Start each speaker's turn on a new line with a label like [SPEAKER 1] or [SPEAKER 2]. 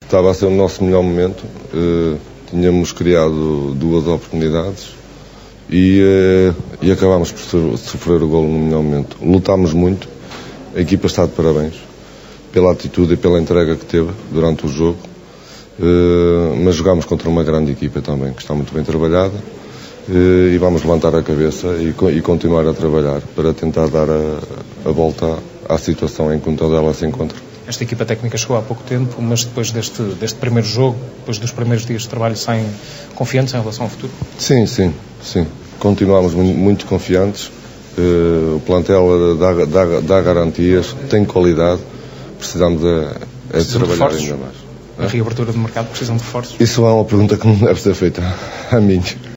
[SPEAKER 1] estava a ser o nosso melhor momento. Tínhamos criado 2 oportunidades e acabámos por sofrer o golo no melhor momento. Lutámos muito, a equipa está de parabéns pela atitude e pela entrega que teve durante o jogo, mas jogámos contra uma grande equipa também, que está muito bem trabalhada, e vamos levantar a cabeça e continuar a trabalhar para tentar dar a volta à situação em que ela se encontra.
[SPEAKER 2] Esta equipa técnica chegou há pouco tempo, mas depois deste primeiro jogo, depois dos primeiros dias de trabalho, saem confiantes em relação ao futuro?
[SPEAKER 1] Sim. Continuamos muito confiantes. O plantel dá garantias, tem qualidade. Precisamos de trabalhar ainda mais.
[SPEAKER 2] A reabertura do mercado, precisam de reforços?
[SPEAKER 1] Isso é uma pergunta que não deve ser feita a mim.